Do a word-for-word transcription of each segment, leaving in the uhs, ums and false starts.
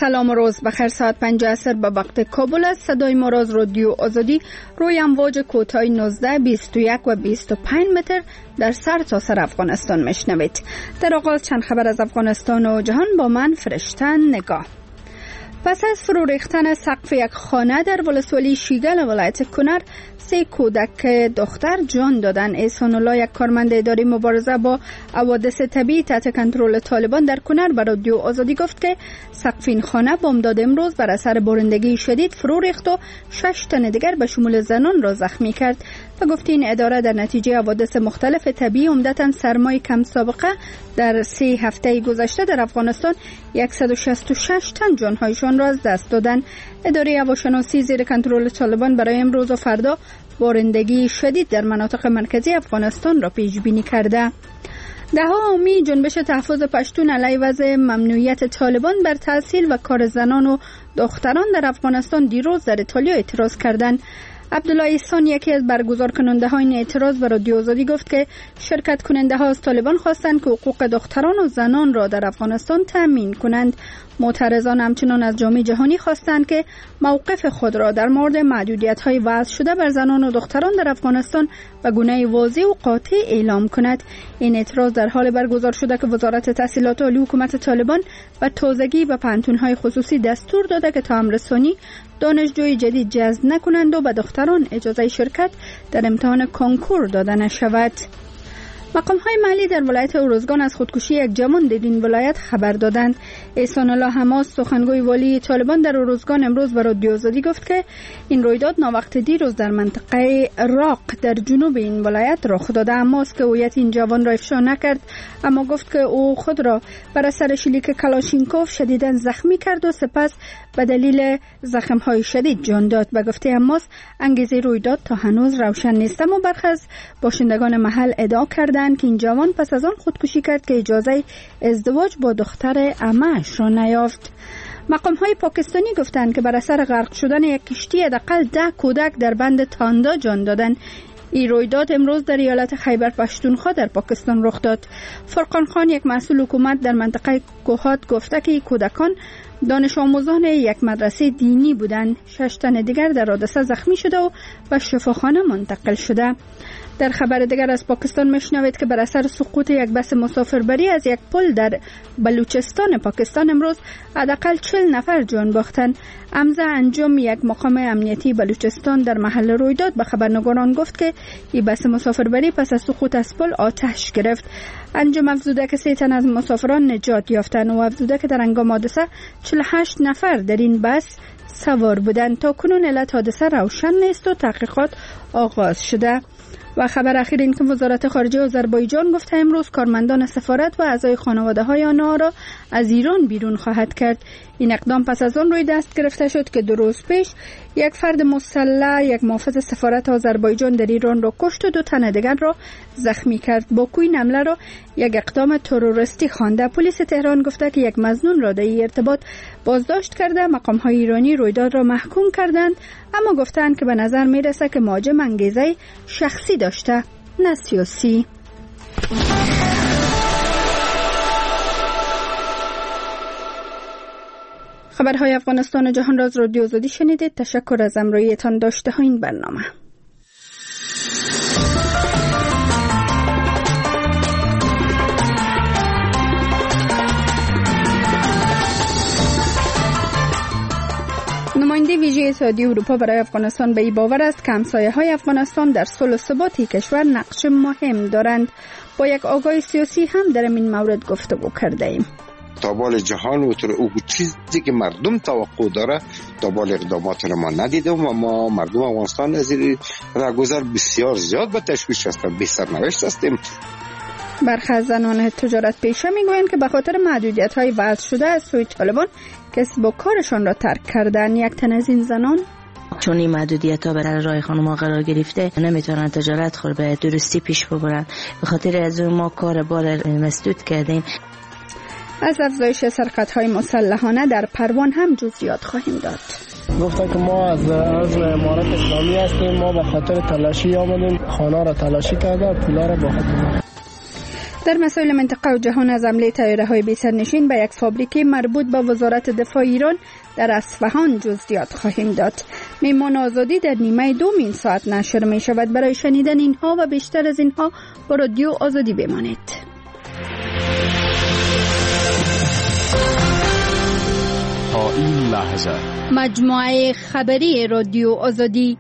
سلام و روز بخیر. ساعت پنج عصر به وقت کابل است. صدای ما را از رادیو آزادی روی امواج کوتاه نوزده، بیست و یک و بیست و پنج متر در سر تا سر افغانستان میشنوید. در آغاز چند خبر از افغانستان و جهان با من فرشته نگاه. پس از فرو ریختن سقف یک خانه در ولسوالی شیگل ولایت کنر، سه کودک دختر جان دادند. احسان الله، یک کارمند اداره مبارزه با حوادث طبیعی تحت کنترل طالبان در کنر، به رادیو آزادی گفت که سقف این خانه بامداد امروز بر اثر بارندگی شدید فرو ریخت و شش تن دیگر به شمول زنان را زخمی کرد. و گفت این اداره در نتیجه حوادث مختلف طبیعی، عمدتاً سرمای کم سابقه، در سه هفته گذشته در افغانستان صد و شصت و شش تن جانهایشان را از دست دادند. اداره هواشناسی زیر کنترل طالبان برای امروز و فردا بارندگی شدید در مناطق مرکزی افغانستان را پیش بینی کرده. دهها حامی جنبش تحفظ پشتون علیه وضع ممنوعیت طالبان بر تحصیل و کار زنان و دختران در افغانستان دیروز در ایتالیا اعتراض کردند. عبدالله احسان، یکی از برگزار کننده های این اعتراض، به رادیو آزادی گفت که شرکت کننده ها از طالبان خواستند که حقوق دختران و زنان را در افغانستان تأمین کنند. معترضان همچنان از جامعه جهانی خواستند که موقف خود را در مورد محدودیت های وضع شده بر زنان و دختران در افغانستان به گونه واضح و قاطع اعلام کند. این اعتراض در حال برگزار شده که وزارت تحصیلات عالی حکومت طالبان به تازگی به پانتون‌های خصوصی دستور داده که تا امررسانی دانشجوی جدید جذب نکنند و به دختران اجازه شرکت در امتحان کنکور داده نشود. مقام های محلی در ولایت اروزگان از خودکشی یک جوان در این ولایت خبر دادند. احسان الله حماس، سخنگوی والی طالبان در اروزگان، امروز به رادیو آزادی گفت که این رویداد ناوقت دیروز در منطقه راق در جنوب این ولایت رخ داده. حماس که هویت این جوان را افشا نکرد، اما گفت که او خود را بر اثر شلیک کلاشینکوف شدیداً زخمی کرد و سپس به دلیل زخم های شدید جان داد. به گفته حماس، انگیزه رویداد تا هنوز روشن نیست، اما برخی از باشندگان محل ادعا کردند که این جوان پس از آن خودکشی کرد که اجازه ازدواج با دختر عمه‌اش را نیافت. مقام های پاکستانی گفتند که بر اثر غرق شدن یک کشتی حداقل ده کودک در بند تاندا جان دادند. این رویداد امروز در ایالت خیبر پشتونخوا در پاکستان رخ داد. فرقان خان، یک مسئول حکومت در منطقه کوهات، گفته که کودکان دانش آموزان یک مدرسه دینی بودند. شش تن دیگر در حادثه زخمی شده و به شفاخانه منتقل شده. در خبر دیگر از پاکستان میشنوید که بر اثر سقوط یک بس مسافربری از یک پل در بلوچستان پاکستان امروز حداقل چهل نفر جان باختند. امزه انجم، یک مقام امنیتی بلوچستان، در محل رویداد به خبرنگاران گفت که این بس مسافربری پس از سقوط از پل آتش گرفت. انجم افزوده که سه تن از مسافران نجات یافتند و افزوده که در هنگام حادثه چهل و هشت نفر در این بس سوار بودند. تا کنون علت حادثه روشن نیست و تحقیقات آغاز شده. و خبر اخیر این که وزارت خارجه آذربایجان گفته امروز کارمندان سفارت و اعضای خانواده های آنها را از ایران بیرون خواهد کرد. این اقدام پس از آن روی دست گرفته شد که دو روز پیش یک فرد مسلح یک محافظ سفارت آذربایجان در ایران را کشت و دو تن دیگر را زخمی کرد. باکو این حمله را یک اقدام تروریستی خوانده. پلیس تهران گفته که یک مظنون را در این ارتباط بازداشت کرده. مقام های ایرانی رویداد را محکوم کردند، اما گفتند که به نظر می رسد که مهاجم انگیزه شخصی داشته، نه سیاسی. خبرهای افغانستان و جهان را از رادیو آزادی شنیدید. تشکر از همراهیتان داشته ها این برنامه. نماینده ویژه اتحادیه اروپا برای افغانستان به این باور است که همسایه‌های افغانستان در صلح و ثبات کشور نقش مهم دارند. با یک آگاه سیاسی هم در این مورد گفتگو کرده ایم. تا بال جهان و او چیزی که مردم توقع داره تا بال اقدامات را ما ندیدیم و ما مردم افغانستان از این راهگذر بسیار زیاد به تشویش هستیم، بی سرنوشت هستیم. برخی از زنان تجارت پیشه میگویند که به خاطر محدودیت‌های وضع شده از سوی طالبان کسب و کارشان را ترک کردن. یک تن از این زنان چون این محدودیت ها برای راه خانم ها قرار گرفته نمیتونن تجارت خود به درستی پیش ببرن. به خاطر از اون ما کار بار مسدود کردیم. از افزایش سرقت‌های مسلحانه در پروان هم جزئیات خواهیم داد. گفتن که ما از عضو امارت اسلامی هستیم، ما به خاطر تلاشی آمدیم، خانه را تلاشی کرده، پولا را با خود. در مسائل منطقه و جهان از حمله طیاره‌های بی سرنشین به یک فابریکه مربوط به وزارت دفاع ایران در اصفهان جزئیات خواهیم داد. میمان آزادی در نیمه دوم این ساعت نشر می شود. برای شنیدن اینها و بیشتر از اینها با رادیو آزادی بمانید. تا این لحظه مجموعه خبری رادیو آزادی.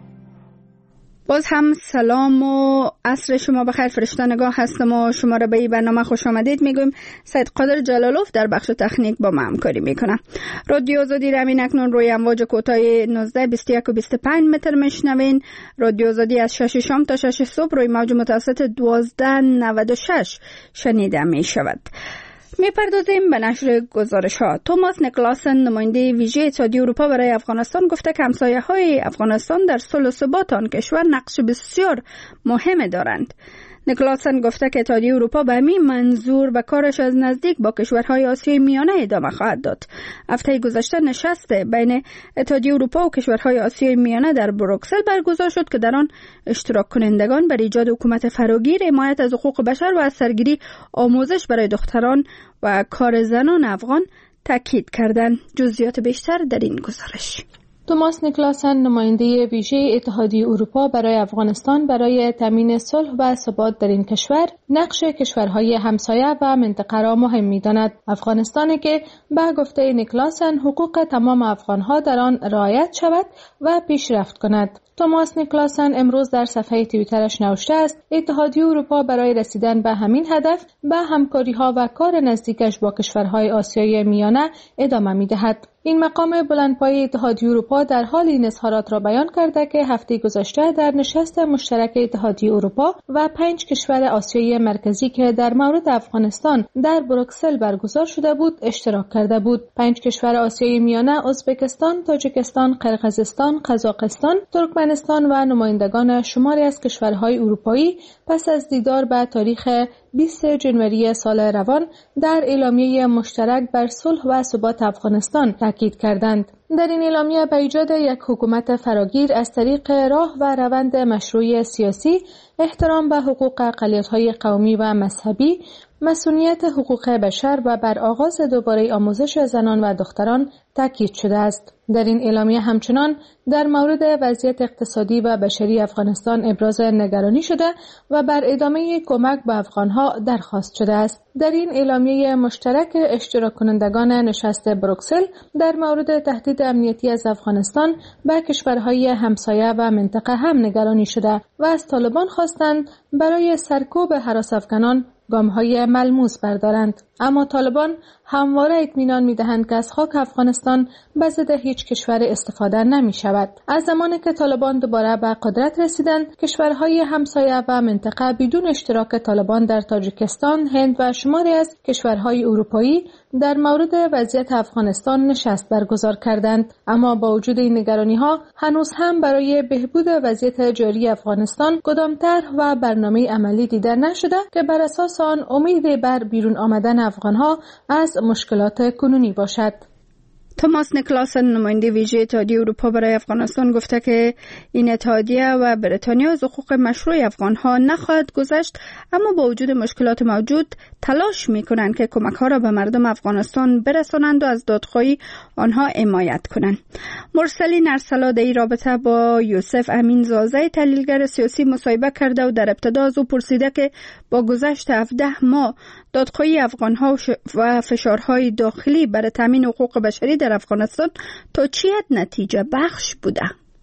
باز هم سلام و عصر شما بخیر. فرشته نگاه هستم و شما را به این برنامه خوش آمدید میگویم. سید قادر جلالوف در بخش تکنیک با ما همکاری میکنه. رادیو آزادی را همین اکنون روی امواج کوتاه نوزده، بیست و یک و بیست و پنج متر میشنوین. رادیو آزادی از شش شام تا شش صبح روی موج متوسط دوازده نود و شش شنیده می شود. می پردازیم به نشر گزارش ها. توماس نیکلاسن نماینده ویژه اتحادیه اروپا برای افغانستان گفته که همسایه های افغانستان در صلح و ثبات آن کشور نقش بسیار مهم دارند. نیکلاسن گفته که اتحادیه اروپا به همین منظور و کارش از نزدیک با کشورهای آسیای میانه ادامه خواهد داد. هفته گذشته نشست بین اتحادیه اروپا و کشورهای آسیای میانه در بروکسل برگزار شد که در آن اشتراک کنندگان بر ایجاد حکومت فراگیر، حمایت از حقوق بشر و از سرگیری آموزش برای دختران و کار زنان افغان تاکید کردند. جزئیات بیشتر در این گزارش. توماس نیکلاسن نماینده ویژه اتحادیه اروپا برای افغانستان برای تامین صلح و ثبات در این کشور نقش کشورهای همسایه و منطقه را مهم می‌داند. افغانستانی که به گفته نیکلاسن حقوق تمام افغانها در آن رعایت شود و پیشرفت کند. توماس نیکلاسن امروز در صفحه توییترش نوشته است اتحادیه اروپا برای رسیدن به همین هدف به همکاری‌ها و کار نزدیکش با کشورهای آسیای میانه ادامه می‌دهد. این مقام بلندپایه اتحادیه اروپا در حال این اظهارات را بیان کرده که هفته گذشته در نشست مشترک اتحادیه اروپا و پنج کشور آسیای مرکزی که در مورد افغانستان در بروکسل برگزار شده بود اشتراک کرده بود. پنج کشور آسیای میانه ازبکستان، تاجیکستان، قرقیزستان، قزاقستان، ترکمنستان و نمایندگان شماری از کشورهای اروپایی پس از دیدار به تاریخ بیست ژانویه سال روان در اعلامیه مشترک بر صلح و ثبات افغانستان تاکید کردند. در این اعلامیه به ایجاد یک حکومت فراگیر از طریق راه و روند مشروع سیاسی، احترام به حقوق اقلیت‌های قومی و مذهبی، مسئولیت حقوق بشر و بر آغاز دوباره آموزش زنان و دختران تاکید شده است. در این اعلامیه همچنان در مورد وضعیت اقتصادی و بشری افغانستان ابراز نگرانی شده و بر ادامه کمک به افغانها درخواست شده است. در این اعلامیه مشترک اشتراک کنندگان نشست بروکسل در مورد تهدید امنیتی از افغانستان به کشورهای همسایه و منطقه هم نگرانی شده و از طالبان خواستند برای سرکوب هراس افغانان گام‌های ملموس بردارند. اما طالبان همواره اطمینان می‌دهند که از خاک افغانستان به ضد هیچ کشور استفاده نمی‌شود. از زمانی که طالبان دوباره به قدرت رسیدند، کشورهای همسایه و منطقه بدون اشتراک طالبان در تاجیکستان، هند و شماری از کشورهای اروپایی در مورد وضعیت افغانستان نشست برگزار کردند. اما با وجود این نگرانی‌ها هنوز هم برای بهبود وضعیت جاری افغانستان کدام طرح و برنامه عملی دیده نشده که بر اساس آن امید بر بیرون آمدن افغانها از مشکلات کنونی باشد. توماس نیکلاسن نماینده ویژه اتحادیه اروپا برای افغانستان گفته که این اتحادیه و بریتانیا از حقوق مشروع افغانها نخواهد گذشت، اما با وجود مشکلات موجود تلاش میکنند که کمک ها را به مردم افغانستان برسانند و از دادخواهی آنها حمایت کنند. مرسلین ارسلا در این رابطه با یوسف امین زازه تحلیلگر سیاسی مصاحبه کرده و در ابتدا از او پرسیده که با گذشت هفده ماه دادخواهی افغانها و فشارهای داخلی برای تامین حقوق بشری در افغانستان تا چه حد نتیجه بخش بوده؟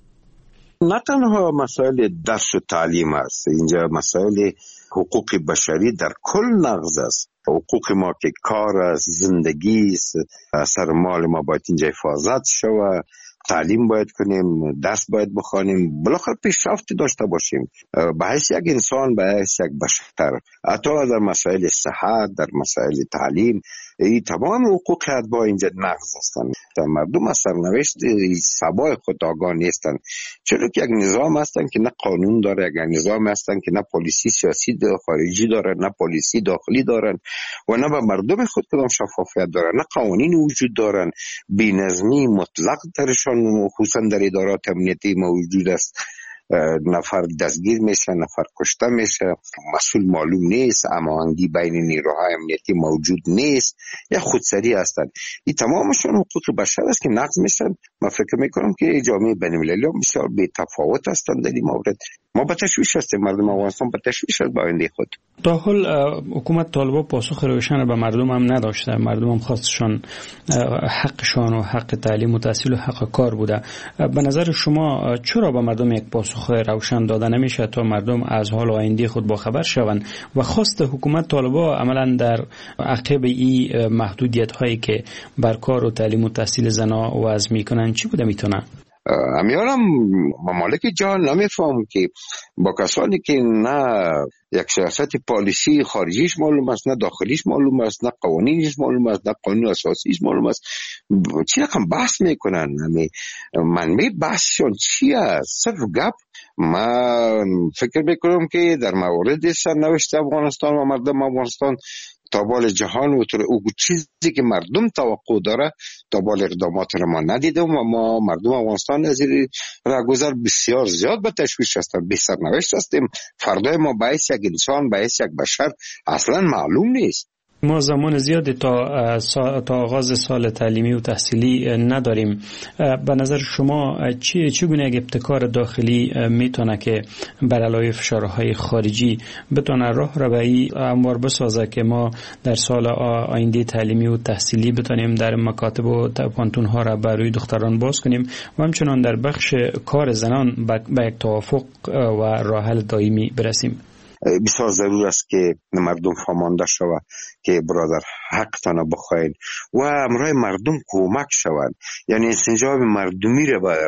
نه تنها مسائل درس و تعلیم است، اینجا مسائل حقوق بشری در کل نقض است. حقوق ما که کار است، زندگی است، سرمال ما باید اینجا حفاظت شود، تعلیم باید کنیم، درس باید بخوانیم، بالاخره پیشرفت داشته باشیم به حیث یک انسان، به حیث یک بشر. حتی در مسائل صحت، در مسائل تعلیم، این تمام حقوق اتباع اینجا نقض هستند. مردم از سرنوشت سبای خود آگاه نیستند، چرا که یک نظام هستند که نه قانون داره، یک نظام هستند که نه پلیسی سیاسی خارجی داره، نه پلیسی داخلی دارن و نه به مردم خود کدام شفافیت دارن، نه قوانین وجود دارن. بی‌نظمی مطلق درشان خصوصا در ادارات امنیتی موجود است. نفر دستگیر میشه، نفر کشته میشه، مسئول معلوم نیست، هماهنگی بین نیروهای امنیتی موجود نیست یا خودسری هستند. این تمامشون حقوق بشر است که نقض میشن. من فکر میکنم که جامعه بین المللی بسیار بی تفاوت هستند در این مورد. ما به تشویش هستیم، مردم افغانستان به تشویش است با آینده خود. تا حال حکومت طالبان پاسخ روشن به مردم هم نداشته. مردم هم خواستشان حقشان و حق تعلیم و تحصیل و حق کار بوده. به نظر شما چرا به مردم یک پاسخ روشن داده نمیشه تا مردم از حال و آینده خود با خبر شوند و خواست حکومت طالبان عملا در عقب این محدودیت هایی که بر کار و تعلیم و تحصیل زنا وضع میکنن چی بوده میتونه؟ امیارم ممالک جهان نمیفهم که با کسانی که نه یک سیاست پالیسی خارجیش معلوم است، نه داخلیش معلوم است، نه قوانینش معلوم است، نه قانون اساسیش معلوم است، چی رقم بحث میکنن؟ منبع بحثشون چی است؟ صرف گپ. من فکر میکنم که در مورد سرنوشت افغانستان و مردم افغانستان تا بال جهان و او چیزی که مردم توقع داره تا بال اقدامات را ما ندیده و ما مردم افغانستان از این راهگذر بسیار زیاد به تشویش هستیم، به سرنوشت هستیم. فردای ما باعث یک انسان، باعث یک بشر اصلا معلوم نیست. ما زمان زیادی تا تا آغاز سال تعلیمی و تحصیلی نداریم. به نظر شما چی چگونه یک ابتکار داخلی میتونه که بر علاوه فشارهای خارجی بتونه راه را به این امور بسازه که ما در سال آینده تعلیمی و تحصیلی بتونیم در مکاتب و پانتون ها را بر روی دختران باز کنیم و همچنان در بخش کار زنان به یک توافق و راه حل دائمی برسیم؟ بسیار ضرور است که مردم فهمانده شود که برادر حقتان بخواین و امرای مردم کمک شوند، یعنی استنجاب مردمی را با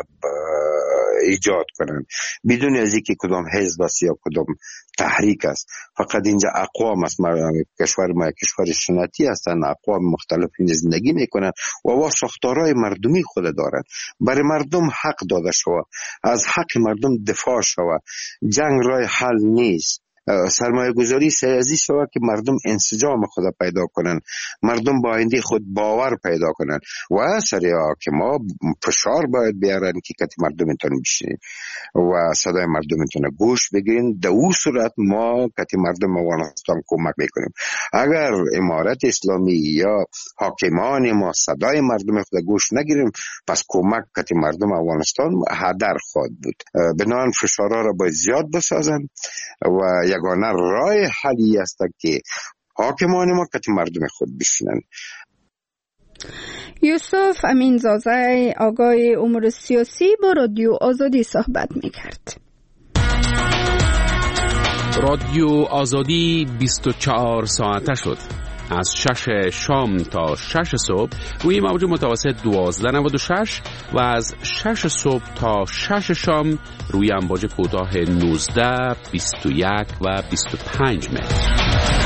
ایجاد کنند بدون از اینکه کدام حزب است یا کدام تحریک است. فقط اینجا اقوام است، کشور ما کشور سنتی هستند، اقوام مختلفی زندگی میکنند و وا ساختارهای مردمی خود دارند. برای مردم حق داده شود، از حق مردم دفاع شود. جنگ راه حل نیست. سرمایه گذاری سیاسی شود که مردم انسجام خود پیدا کنن، مردم با آینده خود باور پیدا کنن و سریا که ما فشار باید بیارن که کتی مردم میتونن بشینیم و صدای مردم میتونه گوش بگیرین. در اون صورت ما کتی مردم افغانستان کمک میکنیم. اگر امارت اسلامی یا حاکمان ما صدای مردم خود گوش نگیریم پس کمک کتی مردم افغانستان هدر خواهد بود. بنابراین فشارها را باید زیاد بسازن و یگانه راه حلی است که حاکمان ما که مردم خود بشینن. یوسف امینزاده آگاه امور سیاسی با رادیو آزادی صحبت میکرد. رادیو آزادی بیست و چهار ساعته شد. از شش شام تا شش صبح روی موج متوسط دوازده نود و شش و از شش صبح تا شش شام روی امواج کوتاه نوزده، بیست و یک و بیست و پنج متر.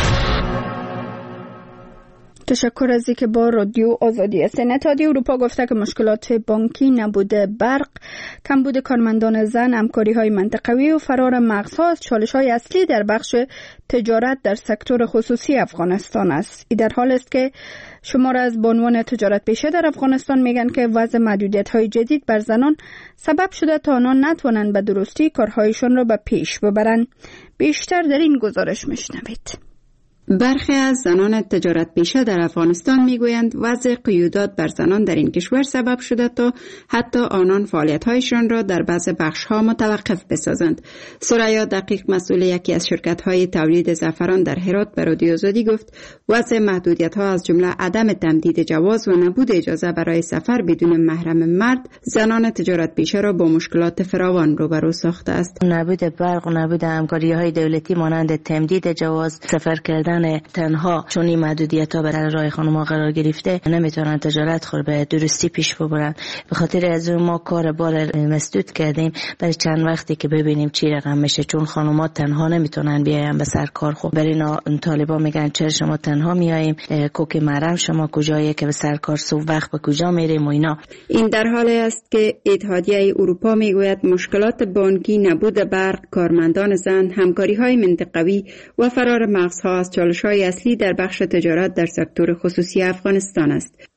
تشکر از اینکه با رادیو آزادی هستین. اتحادیه اروپا گفته که مشکلات بانکی، نبود برق، کمبود کارمندان زن، همکاری‌های منطقوی و فرار مغزها از چالش‌های اصلی در بخش تجارت در سکتور خصوصی افغانستان است. این در حال است که شمار از بانوان تجارت پیشه در افغانستان میگن که وضع محدودیت‌های جدید بر زنان سبب شده تا آنان نتوانند به درستی کارهایشان را به پیش ببرند. بیشتر در این گزارش میشنوید. برخی از زنان تجارت پیشه در افغانستان میگویند وضع قیودات بر زنان در این کشور سبب شده تا حتی آنان فعالیت‌هایشان را در بعض بخش‌ها متوقف بسازند. سریا دقیق مسئول یکی از شرکت‌های تولید زعفران در هرات به رادیو آزادی گفت وضع محدودیت‌ها از جمله عدم تمدید جواز و نبود اجازه برای سفر بدون محرم مرد زنان تجارت پیشه را با مشکلات فراوان روبرو ساخته است. نبود برق و نبود همکاری‌های دولتی مانند تمدید جواز، سفر کردن تنها چون این محدودیت ها بر راه خانم‌ها قرار گرفته نمیتونن تجارت خود به درستی پیش ببرن. به خاطر از اون ما کار بار مسدود کردیم برای چند وقتی که ببینیم چی رقم میشه، چون خانم‌ها تنها نمیتونن بیاین به سر کار. خب برای اینا طالبا میگن چرا شما تنها میاییم، کوک محرم شما کجایه که به سر کار صبح وقت به کجا میریم و اینا. این در حالی است که اتحادیه اروپا میگوید مشکلات بانکی، نبود برق، کارمندان زن، همکاری‌های منطقوی و فرار مغزها از چالش‌های اصلی در بخش تجارت در سکتور خصوصی افغانستان است.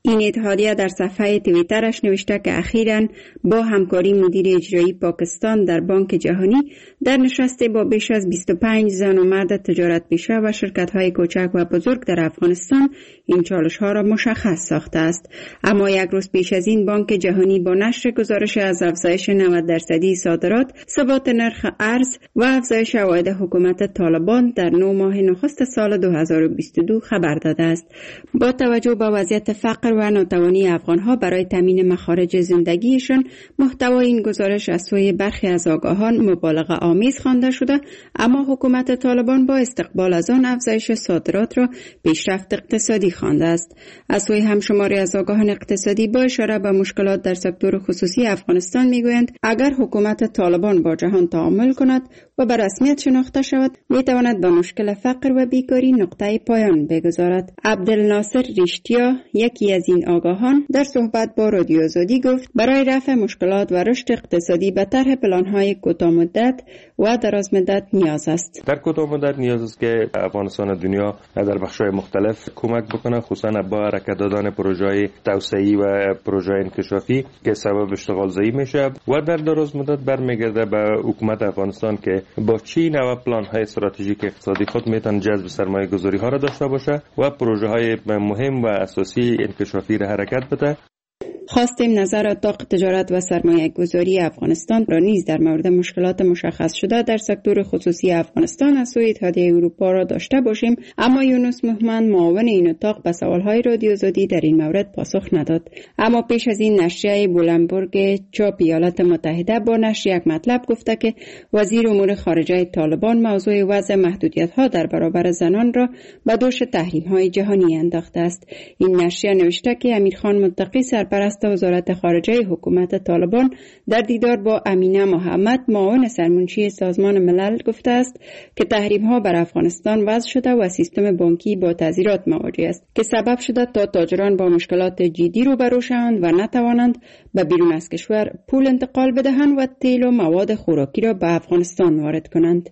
این اتحادیه در صفحه توییترش نوشته که اخیراً با همکاری مدیر اجرایی پاکستان در بانک جهانی در نشستی با بیش از بیست و پنج زن و مرد تجارت پیشه و شرکت‌های کوچک و بزرگ در افغانستان این چالش‌ها را مشخص ساخته است. اما یک روز پیش از این بانک جهانی با نشر گزارش از افزایش نود درصدی صادرات، ثبات نرخ ارز و افزایش عواید حکومت طالبان در نه ماه نخست سال دو هزار و بیست و دو خبر داده است. با توجه به وضعیت فقر و ناتوانی افغان‌ها برای تامین مخارج زندگیشان، محتوای این گزارش از سوی برخی از آگاهان مبالغه آمیز خوانده شده، اما حکومت طالبان با استقبال از آن افزایش صادرات را پیشرفت اقتصادی خوانده است. از سوی همشماری از آگاهان اقتصادی با اشاره به مشکلات در سکتور خصوصی افغانستان میگویند اگر حکومت طالبان با جهان تعامل کند و به رسمیت شناخته شود، میتواند به مشکل فقر و بیکاری نقطه پایان بگذارد. عبدالناصر ریشتیا، یکی از این آگاهان، در صحبت با رادیو آزادی گفت برای رفع مشکلات و رشد اقتصادی به طرح پلان‌های کوتاه مدت و دراز مدت نیاز است. در کوتاه مدت نیاز است که افغانستان دنیا در بخش‌های مختلف کمک بکنه، خصوصا با حرکت دادن پروژه‌های توسعه‌ای و پروژه‌های انکشافی که سبب اشتغال زایی میشه و در دراز مدت برمیگرده به حکومت افغانستان که با چی نوع پلان‌های استراتژیک اقتصادی خود میتونه جذب سرمایه‌گذاری‌ها را داشته باشه و پروژه‌های مهم و اساسی انکشافی را حرکت بده. خواستیم نظر اتاق تجارت و سرمایه گذاری افغانستان را نیز در مورد مشکلات مشخص شده در سکتور خصوصی افغانستان از سوی اتحادیه اروپا را داشته باشیم، اما یونس مهمن معاون این اتاق به سوالهای رادیو آزادی در این مورد پاسخ نداد. اما پیش از این نشریه بولنبورگ چاپ ایالات متحده با نشر یک مطلب گفته که وزیر امور خارجه طالبان موضوع وضع محدودیت‌ها در برابر زنان را به دوش تحریم‌های جهانی انداخته است. این نشریه نوشته که امیرخان متقی سرپرست وزارت خارجه حکومت طالبان در دیدار با امینه محمد معاون سرمنشی سازمان ملل گفته است که تحریم‌ها بر افغانستان وضع شده و سیستم بانکی با تعذیرات مواجه است که سبب شده تا تاجران با مشکلات جدی روبرو شوند و نتوانند به بیرون از کشور پول انتقال بدهند و تیل و مواد خوراکی را به افغانستان وارد کنند.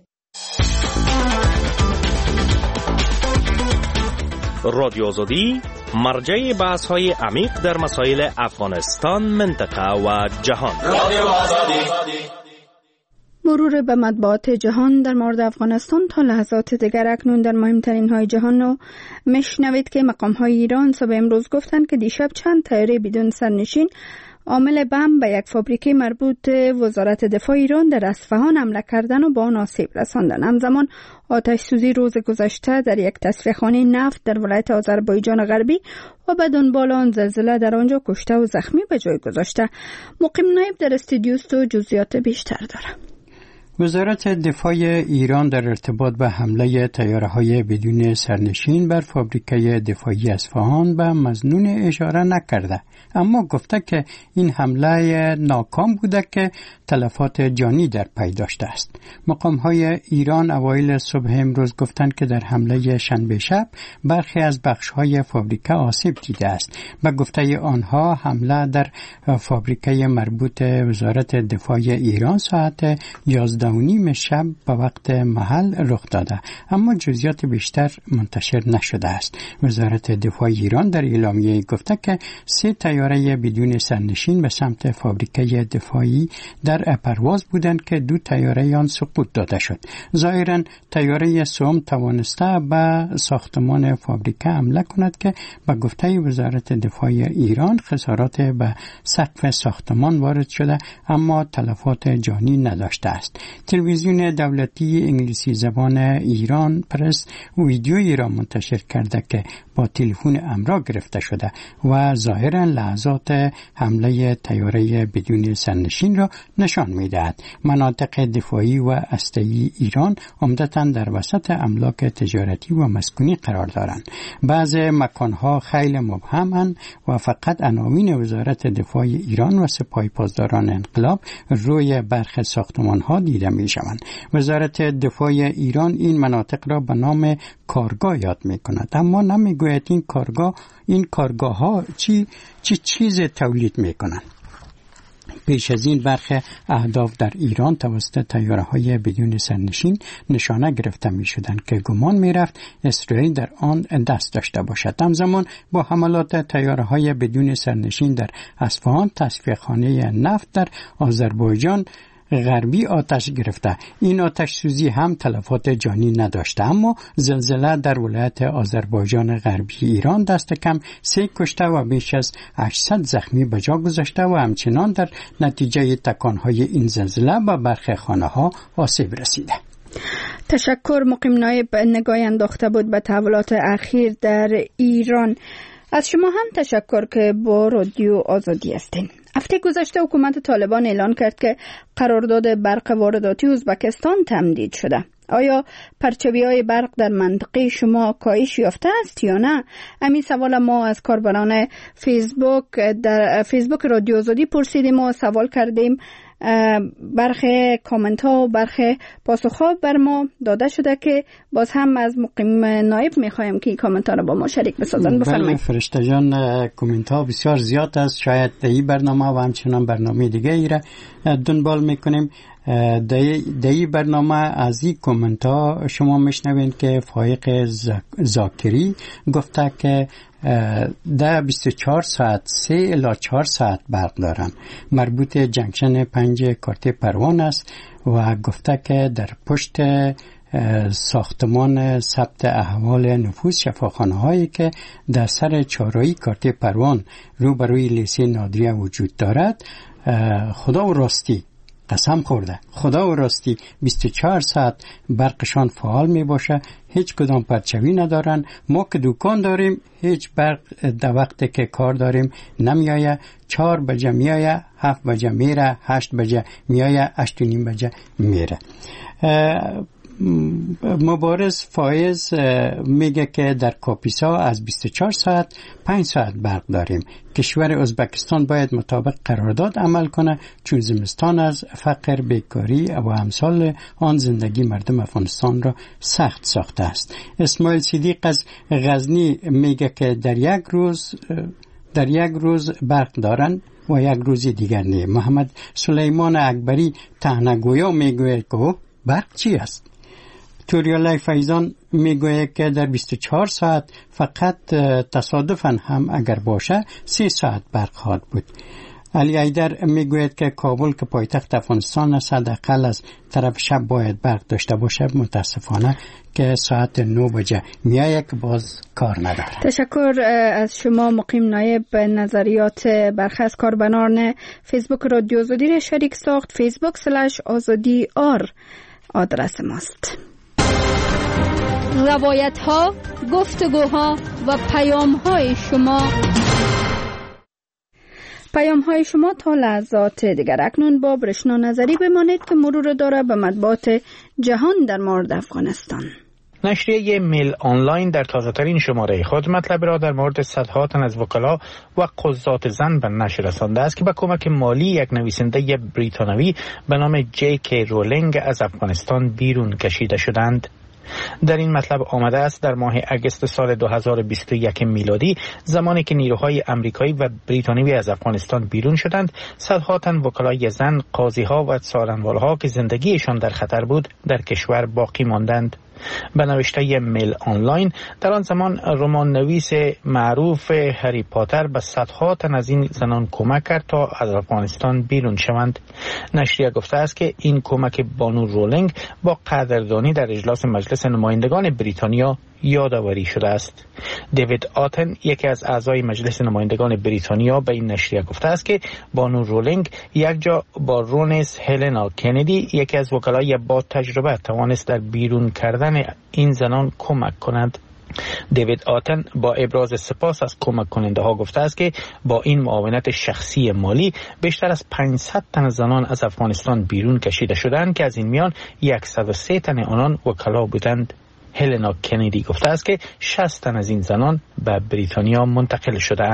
رادیو آزادی مرجع بحث های عمیق در مسائل افغانستان، منطقه و جهان. رادیو آزادی. مرور به مطبوعات جهان در مورد افغانستان تا لحظات دیگر. اکنون در مهمترین های جهان رو میشنوید که مقام های ایران صبح امروز گفتند که دیشب چند طیاره بدون سرنشین عامل بم به یک فابریکه مربوط وزارت دفاع ایران در اصفهان حمله کردن و با آن آسیب رساندن. همزمان آتش سوزی روز گذشته در یک تصفیه‌خانه نفت در ولایت آذربایجان غربی و به دنبال آن زلزله در آنجا کشته و زخمی به جای گذاشته. مقیم نایب در استودیو است و جزئیات بیشتر داره. وزارت دفاع ایران در ارتباط به حمله طیاره‌های بدون سرنشین بر فابریکه دفاعی اصفهان به مظنون اشاره نکرده، اما گفته که این حمله ناکام بوده که تلفات جانی در پی داشته است. مقام‌های ایران اوایل صبح امروز گفتند که در حمله شنبه شب برخی از بخش‌های فابریکه آسیب دیده است. به گفته آنها حمله در فابریکه مربوط وزارت دفاع ایران ساعت یازده و نیم شب به وقت محل رخ داده، اما جزئیات بیشتر منتشر نشده است. وزارت دفاع ایران در اعلامیه گفته که سه طیاره بدون سرنشین به سمت فابریکه دفاعی در پرواز بودند که دو طیاره آن سقوط داده شد. ظاهراً طیاره سوم توانسته به ساختمان فابریکه حمله کند که به گفته وزارت دفاع ایران خسارات به سقف ساختمان وارد شده، اما تلفات جانی نداشته است. تلویزیون دولتی انگلیسی زبان ایران پرس ویدیویی را منتشر کرده که با تلفن امرا گرفته شده و ظاهراً لحظات حمله طیاره بدون سرنشین را نشان می‌دهد. مناطق دفاعی و اسلحه‌ای ایران عمدتاً در وسط املاک تجارتی و مسکونی قرار دارند. بعض مکان‌ها خیلی مبهم‌اند و فقط عناوین وزارت دفاع ایران و سپاه پاسداران انقلاب روی برخی ساختمان‌ها دیده می‌شوند. وزارت دفاع ایران این مناطق را به نام کارگاه یاد می‌کند، اما نمی‌گوید این کارگاه این کارگاه‌ها چی چی چیز تولید می‌کنند. پیش از این برخی اهداف در ایران توسط طیاره‌های بدون سرنشین نشانه گرفته می‌شدند که گمان می‌رفت اسرائیل در آن دست داشته باشد. همزمان با حملات طیاره‌های بدون سرنشین در اصفهان، تصفیه‌خانه نفت در آذربایجان غربی آتش گرفته. این آتش سوزی هم تلفات جانی نداشته، اما زلزله در ولایت آذربایجان غربی ایران دست کم سه کشته و بیش از هشتصد زخمی به جا گذاشته و همچنان در نتیجه تکانهای این زلزله به برخی خانه‌ها آسیب رسیده. تشکر. مقیم نایب نگاهی انداخته بود به تحولات اخیر در ایران. از شما هم تشکر که با رادیو آزادی هستین. هفته گذشته حکومت طالبان اعلان کرد که قرارداد برق وارداتی ازبکستان تمدید شده. آیا پرچوی‌های برق در منطقه شما کاهش یافته است یا نه؟ همین سوال ما از کاربران فیسبوک در فیسبوک رادیو آزادی پرسیدیم و سوال کردیم. برخی کامنت ها و برخی پاسخ ها بر ما داده شده که باز هم از مقیم نایب میخوایم که این کامنت ها رو با ما شریک بسازن. بفرمایید. فرشته جان، کامنت ها بسیار زیاد است. شاید این برنامه و همچنان برنامه دیگه ای را دنبال میکنیم. در این برنامه از این کامنت ها شما میشنوین که فایق زاکری گفته که ده بیست و چهار ساعت سه الی چهار ساعت برق دارن. مربوط جنکشن پنج کارت پروان است و گفته که در پشت ساختمان ثبت احوال نفوس شفاخانه هایی که در سر چهارراه کارت پروان روبروی لیسه نادریه وجود دارد، خدا و راستی قسم خورده، خدا و راستی بیست و چهار ساعت برقشان فعال می باشه، هیچ کدام پرچوی ندارن. ما که دکان داریم هیچ برق در وقتی که کار داریم نمیایه. چهار بجه میایه، هفت بجه میره، هشت بجه میایه، هشت و نیم بجه میره. مبارز فایز میگه که در کاپیسا از بیست و چهار ساعت پنج ساعت برق داریم. کشور ازبکستان باید مطابق قرارداد عمل کنه، چون زمستان از فقر، بیکاری و امثال آن زندگی مردم افغانستان را سخت ساخته است. اسماعیل صدیق از غزنی میگه که در یک روز در یک روز برق دارن و یک روز دیگر نه. محمد سلیمان اکبری تهنگویا میگوید که برق چی است؟ توریالای فیضان میگوید که در بیست و چهار ساعت فقط تصادفاً هم اگر باشه سه ساعت برق خواهد بود. علی ایدر میگوید که کابل که پایتخت افغانستان است حداقل از طرف شب باید برق داشته باشه. متاسفانه که ساعت نه بجه میایه که باز کار نداره. تشکر از شما مقیم نایب. نظریات برخی از کاربران فیسبوک رادیو آزادی را شریک ساخت. فیسبوک سلش آزادی آر آدرس ماست. روایت ها، گفتگوها و پیام های شما پیام های شما تا لحظات دیگر. اکنون با برشنا نظری بمانید که مرور داره به مطبوعات جهان در مورد افغانستان. نشریه میل آنلاین در تازه‌ترین شماره خود مطلب را در مورد صدها تن از وکلا و قضات زن به نشر رسانده است که با کمک مالی یک نویسنده بریتانوی به نام جی کی رولینگ از افغانستان بیرون کشیده شدند. در این مطلب آمده است در ماه اگست سال دو هزار و بیست و یک میلادی، زمانی که نیروهای امریکایی و بریتانیایی از افغانستان بیرون شدند، صدها تن وکلای زن، قاضی‌ها و سارنوال‌ها که زندگیشان در خطر بود در کشور باقی ماندند. به نوشته میل آنلاین، در آن زمان رمان نویس معروف هری پاتر به صدها تن از این زنان کمک کرد تا از افغانستان بیرون شوند. نشریه گفته است که این کمک بانو رولینگ با قدردانی در اجلاس مجلس نمایندگان بریتانیا یادآوری شده است. دیوید آتن، یکی از اعضای مجلس نمایندگان بریتانیا، به این نشریه گفته است که بانو رولینگ یک جا با رونس هلنا کندی، یکی از وکلای با تجربه، توانست در بیرون کردن این زنان کمک کند. دیوید آتن با ابراز سپاس از کمک کننده ها گفته است که با این معاونت شخصی مالی بیشتر از پانصد تن زنان از افغانستان بیرون کشیده شدند که از این میان صد و سه تن آنان وکلا بودند. هلنا کندی گفته است که شصت تن از این زنان به بریتانیا منتقل شده اند.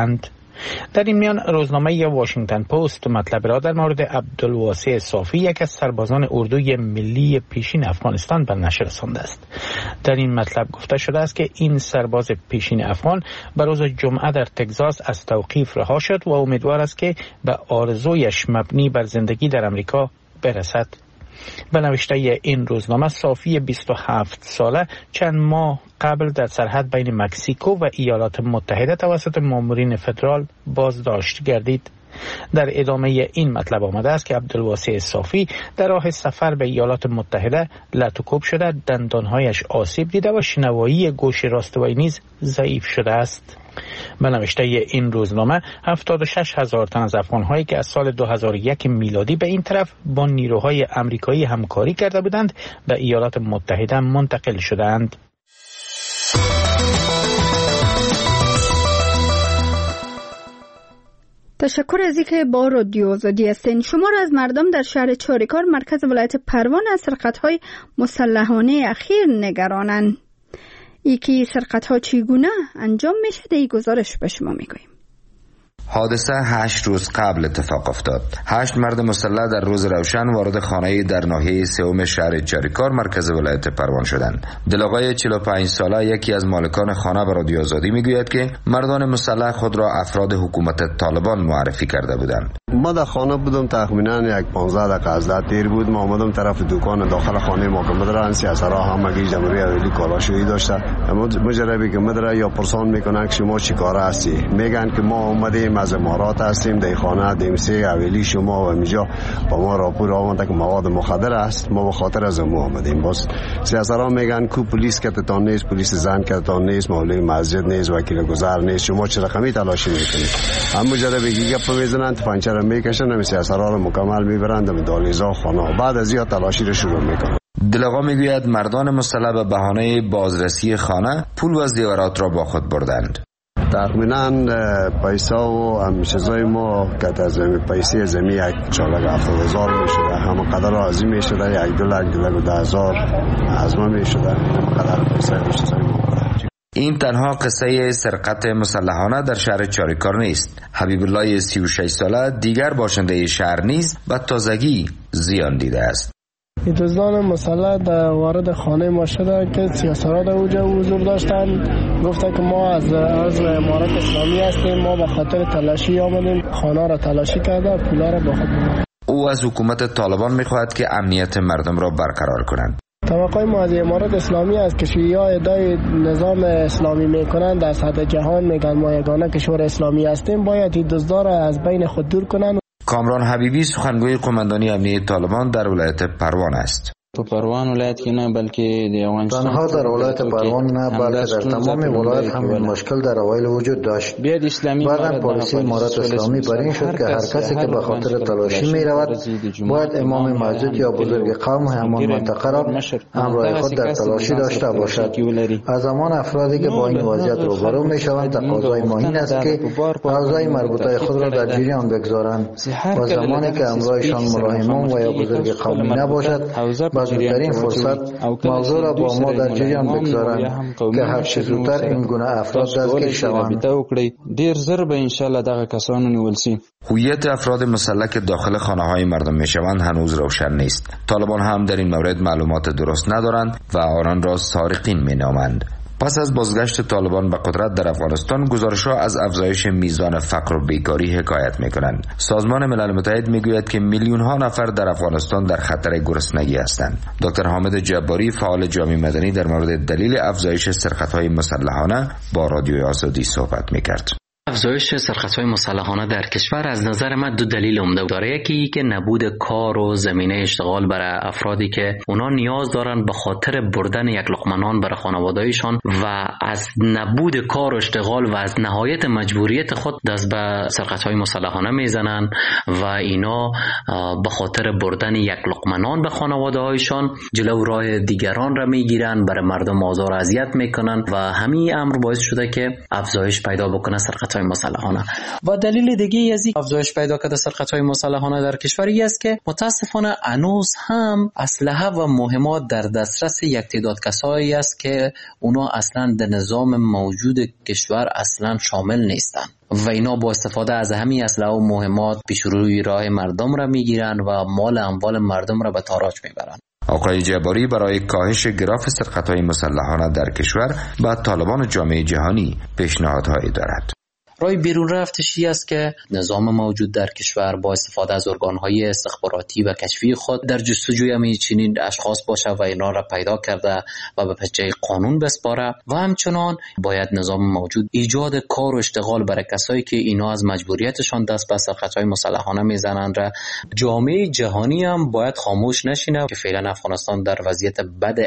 در این میان روزنامه واشنگتن پست مطلب را در مورد عبدالواسع صافی، یک از سربازان اردوی ملی پیشین افغانستان، به نشر رسانده است. در این مطلب گفته شده است که این سرباز پیشین افغان به روز جمعه در تگزاس از توقیف رها شد و امیدوار است که به آرزویش مبنی بر زندگی در امریکا برسد. به نوشته این روزنامه، صافی بیست و هفت ساله چند ماه قبل در سرحد بین مکزیکو و ایالات متحده توسط مامورین فدرال بازداشت گردید. در ادامه این مطلب آمده است که عبدالواسع صافی در راه سفر به ایالات متحده لت و کوب شده، دندانهایش آسیب دیده و شنوایی گوش راست وی نیز ضعیف شده است. به نوشته این روزنامه، هفتاد و شش هزار تن از افغان‌هایی که از سال دو هزار و یک میلادی به این طرف با نیروهای آمریکایی همکاری کرده بودند به ایالات متحده منتقل شدند. تشکر از اینکه با رادیو آزادی هستین. شما را از مردم در شهر چاریکار مرکز ولایت پروان از سرقت‌های مسلحانه اخیر نگرانند. یکی سرقت‌ها چگونه انجام میشه؟ در این گزارش به شما میگوییم. حادثه هشت روز قبل اتفاق افتاد. هشت مرد مسلح در روز روشن وارد خانه‌ای در ناحیه سوم شهر چاریکار مرکز ولایت پروان شدند. دلاغای چهل و پنج ساله یکی از مالکان خانه به رادیو آزادی میگوید که مردان مسلح خود را افراد حکومت طالبان معرفی کرده بودند. ما در خانه بودم، تقریبا یک پانزده دقیقه از ده تیر بود. ما آمدم طرف دکان داخل خانه ما که مدرن سیاسرا همگی جمهوری اولی کالاشویی داشته. مجربی که مدرن یا پرسان میکنن که شما چی کاره هستی، میگن که ما اومدیم از امارات هستیم، در خانه دیمسی اولی شما و میجا با ما راپور آمده که مواد مخدر است، ما به خاطر از ما آمدیم. باز سیاسرا میگن کو پلیس کتتان نیست، پلیس زن کتتان نیست، مولوی مسجد نیست، وکیل گذر نیست، شما چه رقمی تلاشی میکنید؟ هم مجربی که گپ میزنن پنچر میکشن، هم سیاسرا رو مکمل میبرند به دالیزا خانه، بعد از یا تلاشی رو شروع میکنن. دلغا میگوید مردان مسلح به بهانه بازرسی خانه پول و زیورات را با خود بردند. تقریبا پیسه و هم چیزای ما که از پیسه زمین یک چالک هفتاد هزار میشده، همه قدر راضی میشده، یک دو لک دو لک و ده هزار ازما میشده، همه قدر پیسه میشده. این تنها قصه سرقت مسلحانه در شهر چاریکار نیست. حبیب الله سی و شش ساله دیگر باشنده شهر نیز به تازگی زیان دیده است. این دزدان مسلح در وارد خانه ما شده که سیاسرا در اوجه حضور داشتن، گفته که ما از از امارات اسلامی هستیم، ما به خاطر تلاشی آمدیم، خانه را تلاشی کرده، پولا را با خود بردن. او از حکومت طالبان میخواهد که امنیت مردم را برقرار کنند. توقع ما از امارات اسلامی است که شیعه ادعای نظام اسلامی میکنند، در سطح جهان میگن ما یگانه کشور اسلامی هستیم، باید این دزدا را از بین خود دور کنند. کامران حبیبی سخنگوی قماندانی امنیت طالبان در ولایت پروان است. تو پروان ولایت که نه بلکه در افغانستان تنها در ولایت پروان نه بلکه در تمام ولایت همین مشکل در اوایل وجود داشت. بعدا پلیس امارات اسلامی بر این شد که هر کسی که به خاطر تلاشی می رود باید امام مسجد یا بزرگ قوم همان منطقه را همراه خود در تلاشی داشته باشد. از همان افرادی که با این وضعیت روبرو می شوند تقاضای ما این است که اعضای مربوطه خود را در جریان بگذارند و زمانی که همراهشان ملاحمان و یا بزرگ قومی نباشد در این فرصت موضوع را با ما در جریان بگذارند که هر چه زودتر این گونه افراد دستگیر شوند. دیر زر به انشالله دغه کسانو نیول شي. هویت افراد مسلح که داخل خانه‌های مردم میشوند هنوز روشن نیست. طالبان هم در این مورد معلومات درست ندارند و آنان را سارقین مینامند. پس از بازگشت طالبان به قدرت در افغانستان، گزارش‌ها از افزایش میزان فقر و بیکاری حکایت می‌کنند. سازمان ملل متحد می‌گوید که میلیون‌ها نفر در افغانستان در خطر گرسنگی هستند. دکتر حامد جباری، فعال جامعه مدنی، در مورد دلیل افزایش سرقت‌های مسلحانه با رادیو آزادی صحبت می‌کرد. افزایش سرقت‌های مسلحانه در کشور از نظر من دو دلیل عمده داره. یکی که نبود کار و زمینه اشتغال برای افرادی که اونا نیاز دارن به خاطر بردن یک لقمه نان برای خانواده‌ایشان و از نبود کار و اشتغال و از نهایت مجبوریت خود دست به سرقت‌های مسلحانه میزنن و اینا به خاطر بردن یک لقمه نان به خانواده‌هایشان جلو راه دیگران را میگیرن، برای مردم آزار و اذیت میکنن و همین امر باعث شده که افزایش پیدا بکنه سرقت سرقت‌های مسلحانه. و دلیل دیگه از این افزایش پیدا کرده سرقت‌های مسلحانه در کشوری است که متاسفانه هنوز هم اسلحه و مهمات در دسترس یک تعداد کسایی است که اونا اصلا در نظام موجود کشور اصلا شامل نیستند و اینا با استفاده از همین اسلحه و مهمات پیش روی راه مردم را میگیرن و مال اموال مردم را به تاراج میبرن. آقای جباری برای کاهش گراف سرقت‌های مسلحانه در کشور به طالبان جامعه جهانی پیشنهادهایی دارد. راه بیرون رفتشی است که نظام موجود در کشور با استفاده از ارگان‌های استخباراتی و کشفی خود در جستجوی همین چنین اشخاص باشه و اینا را پیدا کرده و به پچه قانون بسپاره و همچنان باید نظام موجود ایجاد کار و اشتغال برای کسایی که اینا از مجبوریتشان دست به سرقت‌های مسلحانه میزنند را جامعه جهانی هم باید خاموش نشینه که فعلا افغانستان در وضعیت بد